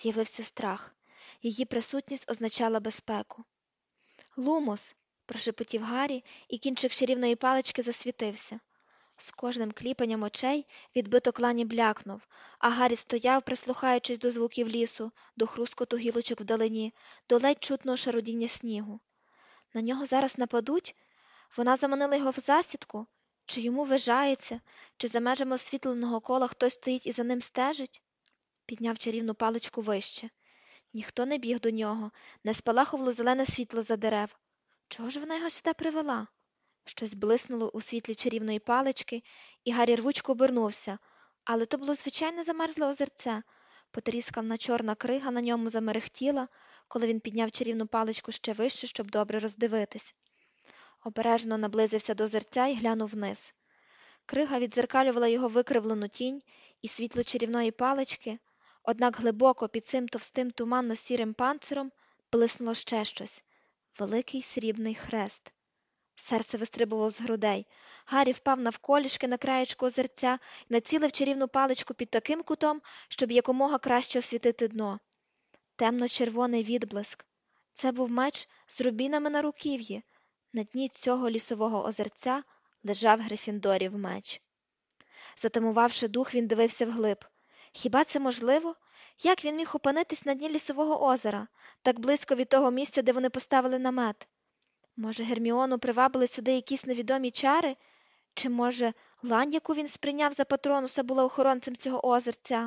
З'явився страх. Її присутність означала безпеку. «Лумос!» – прошепотів Гаррі, і кінчик чарівної палички засвітився. З кожним кліпанням очей відбиток лані блякнув, а Гаррі стояв, прислухаючись до звуків лісу, до хрускоту гілочок вдалині, до ледь чутного шарудіння снігу. На нього зараз нападуть? Вона заманила його в засідку? Чи йому вижається? Чи за межами освітленого кола хтось стоїть і за ним стежить? Підняв чарівну паличку вище. Ніхто не біг до нього, не спалахувало зелене світло за дерев. Чого ж вона його сюди привела? Щось блиснуло у світлі чарівної палички, і Гаррі рвучко обернувся. Але то було звичайне замерзле озерце. Потріскана чорна крига на ньому замерехтіла, коли він підняв чарівну паличку ще вище, щоб добре роздивитись. Обережно наблизився до озерця і глянув вниз. Крига віддзеркалювала його викривлену тінь і світло чарівної палички, однак глибоко під цим товстим туманно-сірим панциром блиснуло ще щось – великий срібний хрест. Серце вистрибувало з грудей. Гаррі впав навколішки на краєчку озерця і націлив чарівну паличку під таким кутом, щоб якомога краще освітити дно. Темно-червоний відблиск. Це був меч з рубінами на руків'ї. На дні цього лісового озерця лежав Грифіндорів меч. Затамувавши дух, він дивився вглиб. Хіба це можливо? Як він міг опинитись на дні лісового озера, так близько від того місця, де вони поставили намет? Може, Герміону привабили сюди якісь невідомі чари? Чи, може, лань, яку він сприйняв за патронуса, була охоронцем цього озерця?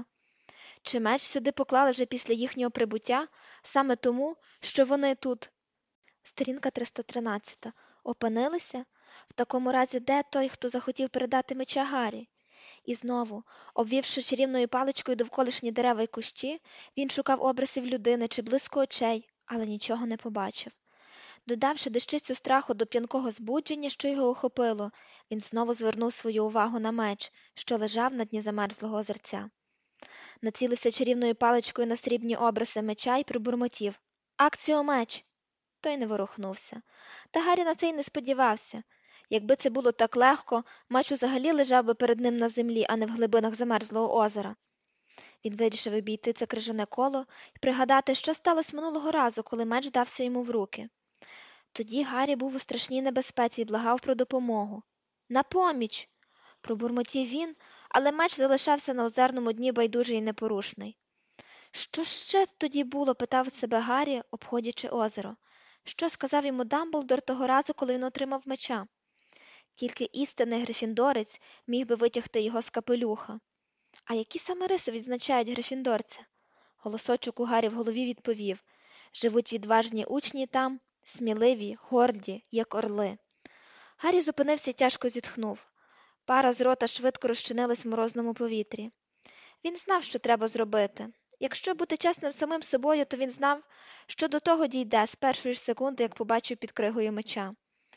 Чи меч сюди поклали вже після їхнього прибуття, саме тому, що вони тут? Сторінка 313. Опинилися? В такому разі, де той, хто захотів передати меча Гаррі? І знову, обвівши чарівною паличкою довколишні дерева й кущі, він шукав образів людини чи блиску очей, але нічого не побачив. Додавши дещицю страху до п'янкого збудження, що його охопило, він знову звернув свою увагу на меч, що лежав на дні замерзлого озерця. Націлився чарівною паличкою на срібні обриси меча і пробурмотів: «Акціо, меч!» Той не ворухнувся. Та Гаррі на це й не сподівався. Якби це було так легко, меч взагалі лежав би перед ним на землі, а не в глибинах замерзлого озера. Він вирішив обійти це крижане коло і пригадати, що сталося минулого разу, коли меч дався йому в руки. Тоді Гаррі був у страшній небезпеці і благав про допомогу. «На поміч!» – пробурмотів він, але меч залишався на озерному дні байдужий і непорушний. Що ще тоді було, питав себе Гаррі, обходячи озеро. Що сказав йому Дамблдор того разу, коли він отримав меча? Тільки істинний грифіндорець міг би витягти його з капелюха. А які саме риси відзначають грифіндорця? Голосочок у Гаррі в голові відповів: живуть відважні учні там, сміливі, горді, як орли. Гаррі зупинився і тяжко зітхнув. Пара з рота швидко розчинилась в морозному повітрі. Він знав, що треба зробити. Якщо бути чесним самим собою, то він знав, що до того дійде з першої ж секунди, як побачив під кригою меча.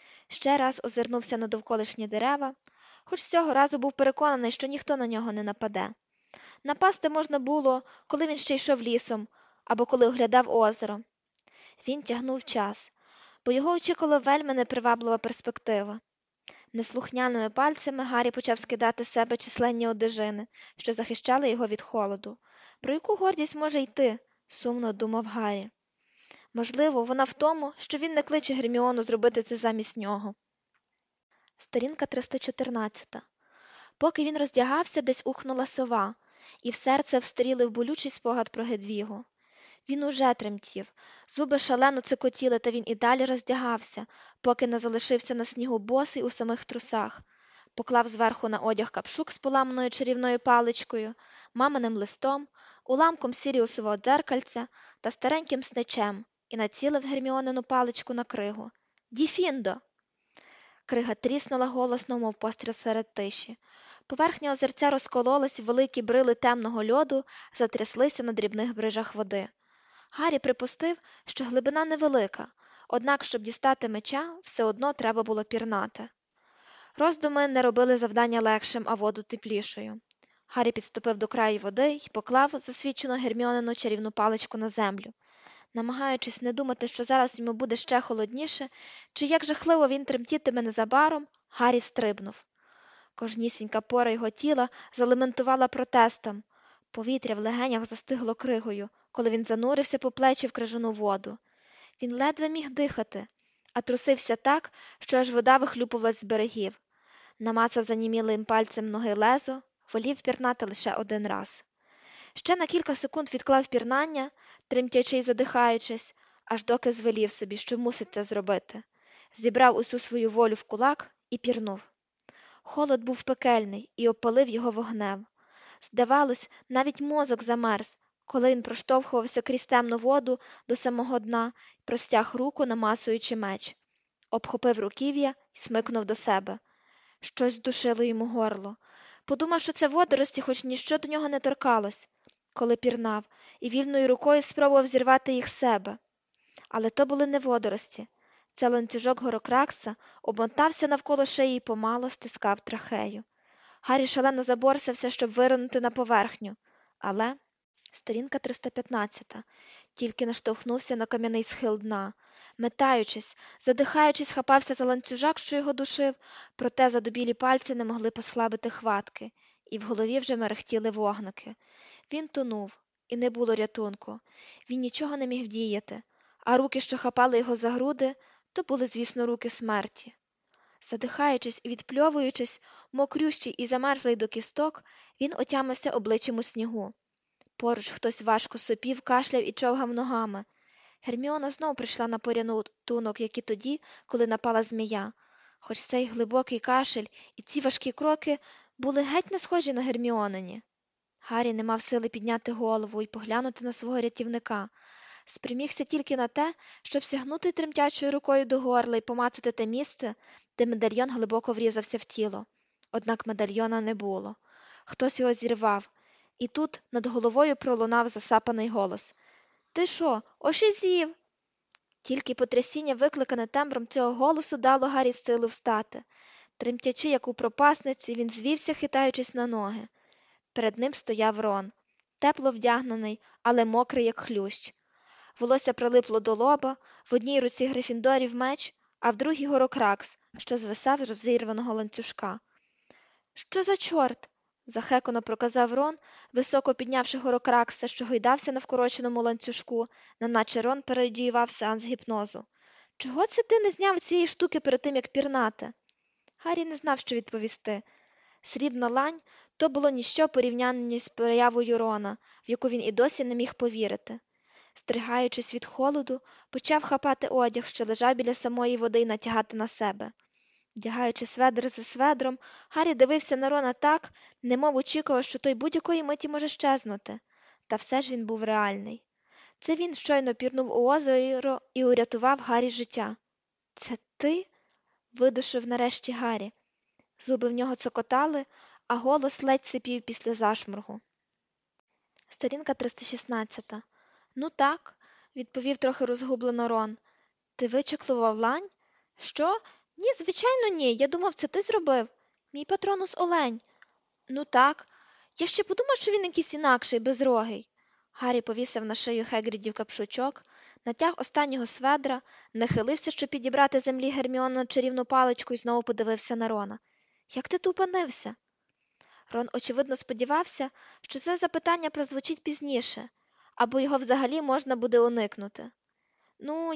Ще раз озирнувся на довколишні дерева, хоч цього разу був переконаний, що ніхто на нього не нападе. Напасти можна було, коли він ще йшов лісом, або коли оглядав озеро. Він тягнув час, бо його очікувала вельми неприваблива перспектива. Неслухняними пальцями Гаррі почав скидати з себе численні одежини, що захищали його від холоду. Про яку гордість може йти? Сумно думав Гаррі. Можливо, вона в тому, що він не кличе Герміону зробити це замість нього. Сторінка 314. Поки він роздягався, десь ухнула сова, і в серце встрілив болючий спогад про Гедвігу. Він уже тремтів, зуби шалено цикотіли, та він і далі роздягався, поки не залишився на снігу босий у самих трусах. Поклав зверху на одяг капшук з поламаною чарівною паличкою, маминим листом, уламком сіріусового дзеркальця та стареньким сничем і націлив Герміонину паличку на кригу. «Діфіндо!» Крига тріснула голосно, мов постріл серед тиші. Поверхня озерця розкололась, великі брили темного льоду затряслися на дрібних брижах води. Гаррі припустив, що глибина невелика, однак, щоб дістати меча, все одно треба було пірнати. Роздуми не робили завдання легшим, а воду теплішою. Гаррі підступив до краю води і поклав засвічену Герміонину чарівну паличку на землю. Намагаючись не думати, що зараз йому буде ще холодніше, чи як жахливо він тремтітиме незабаром, Гаррі стрибнув. Кожнісінька пора його тіла залементувала протестом. Повітря в легенях застигло кригою, коли він занурився по плечі в крижану воду. Він ледве міг дихати, а трусився так, що аж вода вихлюпувалась з берегів. Намацав занімілим пальцем ноги лезо, волів пірнати лише один раз. Ще на кілька секунд відклав пірнання, тремтячи й задихаючись, аж доки звелів собі, що мусить це зробити. Зібрав усю свою волю в кулак і пірнув. Холод був пекельний і опалив його вогнем. Здавалось, навіть мозок замерз, коли він проштовхувався крізь темну воду до самого дна і простяг руку, намасуючи меч. Обхопив руків'я і смикнув до себе. Щось здушило йому горло. Подумав, що це водорості, хоч ніщо до нього не торкалось, коли пірнав, і вільною рукою спробував зірвати їх з себе. Але то були не водорості. Це ланцюжок горокракса обмотався навколо шиї і помало стискав трахею. Гаррі шалено заборсався, щоб виринути на поверхню. Але... Сторінка 315. Тільки наштовхнувся на кам'яний схил дна. Метаючись, задихаючись, хапався за ланцюжак, що його душив, проте задубілі пальці не могли послабити хватки, і в голові вже мерехтіли вогники. Він тонув, і не було рятунку. Він нічого не міг вдіяти, а руки, що хапали його за груди, то були, звісно, руки смерті. Задихаючись і відпльовуючись, мокрющий і замерзлий до кісток, він отямився обличчям у снігу. Поруч хтось важко сопів, кашляв і човгав ногами. Герміона знов прийшла на порятунок, як і тоді, коли напала змія. Хоч цей глибокий кашель і ці важкі кроки були геть не схожі на Герміонині. Гаррі не мав сили підняти голову і поглянути на свого рятівника. Спромігся тільки на те, щоб сягнути тремтячою рукою до горла і помацати те місце, де медальйон глибоко врізався в тіло. Однак медальйона не було. Хтось його зірвав. І тут над головою пролунав засапаний голос. «Ти що, ошизів?» Тільки потрясіння, викликане тембром цього голосу, дало Гаррі силу встати. Тремтячи, як у пропасниці, він звівся, хитаючись на ноги. Перед ним стояв Рон, тепло вдягнений, але мокрий, як хлющ. Волосся прилипло до лоба, в одній руці Грифіндорів меч, а в другій Горокракс, що звисав з розірваного ланцюжка. «Що за чорт?» – захекано проказав Рон, високо піднявши Горокракса, що гойдався на вкороченому ланцюжку, неначе Рон передіював сеанс гіпнозу. «Чого це ти не зняв цієї штуки перед тим, як пірнати?» Гаррі не знав, що відповісти. Срібна лань – то було ніщо порівняння з появою Рона, в яку він і досі не міг повірити. Стригаючись від холоду, почав хапати одяг, що лежав біля самої води, і натягати на себе. Вдягаючи сведер за сведром, Гаррі дивився на Рона так, немов очікував, що той будь-якої миті може щезнути. Та все ж він був реальний. Це він щойно пірнув у озеро і урятував Гаррі життя. «Це ти?» – видушив нарешті Гаррі. Зуби в нього цокотали, а голос ледь сипів після зашморгу. Сторінка 316. «Ну так», – відповів трохи розгублено Рон. «Ти вичеклував лань?» «Що? Ні, звичайно, ні. Я думав, це ти зробив. Мій патронус олень». «Ну так. Я ще подумав, що він якийсь інакший, безрогий». Гаррі повісив на шию Хегрідів капшучок, натяг останнього сведра, нахилився, щоб підібрати з землі Герміону чарівну паличку і знову подивився на Рона. «Як ти тут опинився?» Рон, очевидно, сподівався, що це запитання прозвучить пізніше, або його взагалі можна буде уникнути. «Ну,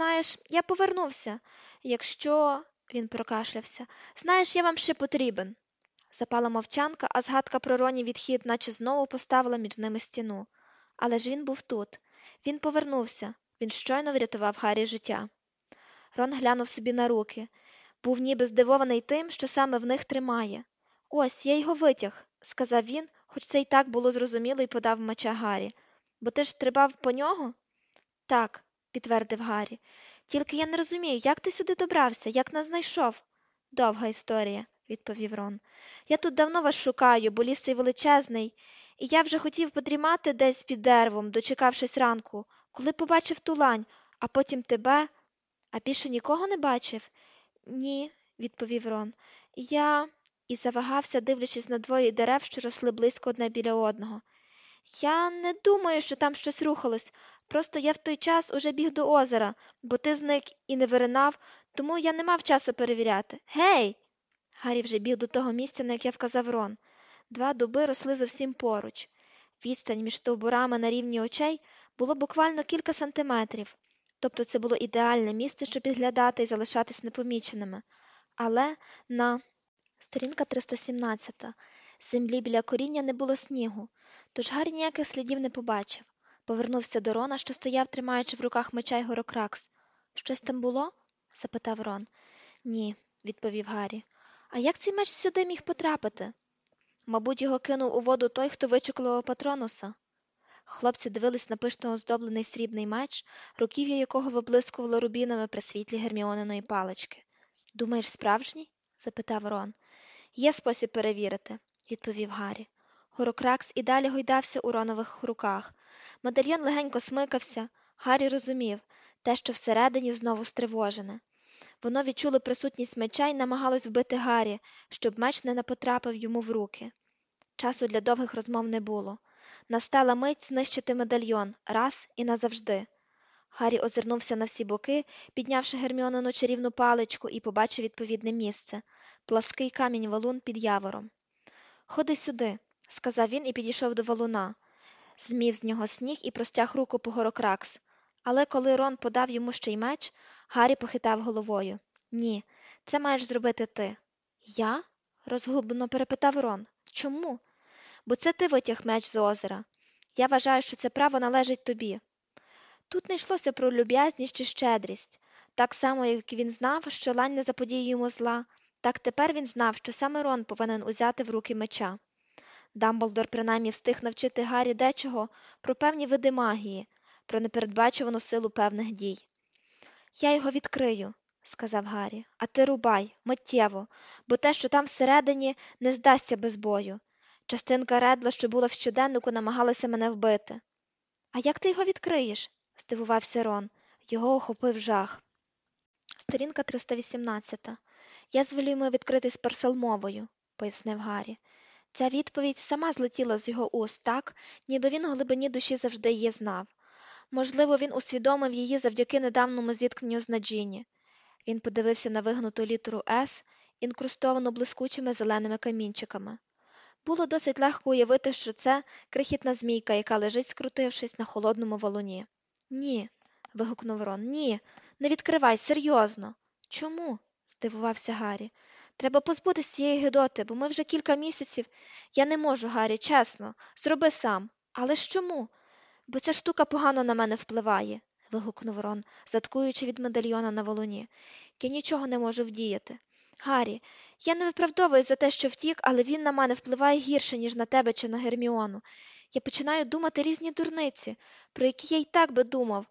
я повернувся. Якщо...» – він прокашлявся. «Знаєш, я вам ще потрібен». Запала мовчанка, а згадка про Роні відхід наче знову поставила між ними стіну. Але ж він був тут. Він повернувся. Він щойно врятував Гаррі життя. Рон глянув собі на руки. Був ніби здивований тим, що саме в них тримає. «Ось, я його витяг», – сказав він, хоч це й так було зрозуміло, і подав меча Гаррі. «Бо ти ж стрибав по нього?» «Так», – підтвердив Гаррі. «Тільки я не розумію, як ти сюди добрався, як нас знайшов?» «Довга історія», – відповів Рон. «Я тут давно вас шукаю, бо ліс цей величезний, і я вже хотів подрімати десь під деревом, дочекавшись ранку, коли побачив ту лань, а потім тебе...» «А більше нікого не бачив?» «Ні», – відповів Рон. «Я...» І завагався, дивлячись на двоє дерев, що росли близько одне біля одного. «Я не думаю, що там щось рухалось. Просто я в той час уже біг до озера, бо ти зник і не виринав, тому я не мав часу перевіряти. Гей!» Гаррі вже біг до того місця, на яке вказав Рон. Два дуби росли зовсім поруч. Відстань між стовбурами на рівні очей було буквально кілька сантиметрів, тобто це було ідеальне місце, щоб підглядати і залишатись непоміченими. Але на сторінка 317. Землі біля коріння не було снігу, тож Гаррі ніяких слідів не побачив. Повернувся до Рона, що стояв, тримаючи в руках меча й Горокракс. «Щось там було?» – запитав Рон. «Ні», – відповів Гаррі. «А як цей меч сюди міг потрапити?» «Мабуть, його кинув у воду той, хто вичеклував Патронуса». Хлопці дивились на пишно оздоблений срібний меч, руків'я якого виблискувало рубінами при світлі Герміониної палички. «Думаєш, справжній?» – запитав Рон. «Є спосіб перевірити», – відповів Гаррі. Горокракс і далі гойдався у Ронових руках. Медальйон легенько смикався. Гаррі розумів – те, що всередині, знову стривожене. Воно відчуло присутність меча й намагалось вбити Гаррі, щоб меч не потрапив йому в руки. Часу для довгих розмов не було. Настала мить знищити медальйон раз і назавжди. Гаррі озирнувся на всі боки, піднявши Герміонину чарівну паличку, і побачив відповідне місце – плаский камінь-валун під явором. «Ходи сюди», – сказав він і підійшов до валуна. Змів з нього сніг і простяг руку по Горокракс. Але коли Рон подав йому ще й меч, Гаррі похитав головою. «Ні, це маєш зробити ти». «Я?» – розгублено перепитав Рон. «Чому?» «Бо це ти витяг меч з озера. Я вважаю, що це право належить тобі». Тут не йшлося про люб'язність чи щедрість. Так само, як він знав, що Лань не заподіє йому зла, так тепер він знав, що саме Рон повинен узяти в руки меча. Дамблдор принаймні встиг навчити Гаррі дечого про певні види магії, про непередбачувану силу певних дій. «Я його відкрию», – сказав Гаррі, – «а ти рубай, миттєво, бо те, що там всередині, не здасться без бою. Частинка Редла, що була в щоденнику, намагалася мене вбити». «А як ти його відкриєш?» – здивувався Рон. Його охопив жах. Сторінка 318. «Я звелю йому відкритись перселмовою», – пояснив Гаррі. Ця відповідь сама злетіла з його уст так, ніби він у глибині душі завжди її знав. Можливо, він усвідомив її завдяки недавньому зіткненню з Наджіні. Він подивився на вигнуту літеру «С», інкрустовану блискучими зеленими камінчиками. Було досить легко уявити, що це крихітна змійка, яка лежить, скрутившись на холодному валуні. «Ні», – вигукнув Рон, – «ні, не відкривай, серйозно». «Чому?» – здивувався Гаррі. «Треба позбутись цієї гидоти, бо ми вже кілька місяців...» «Я не можу, Гаррі, чесно. Зроби сам. Але ж чому?» «Бо ця штука погано на мене впливає», – вигукнув Рон, заткуючи від медальйона на валуні. «Я нічого не можу вдіяти. Гаррі, я не виправдовуюсь за те, що втік, але він на мене впливає гірше, ніж на тебе чи на Герміону. Я починаю думати різні дурниці, про які я й так би думав,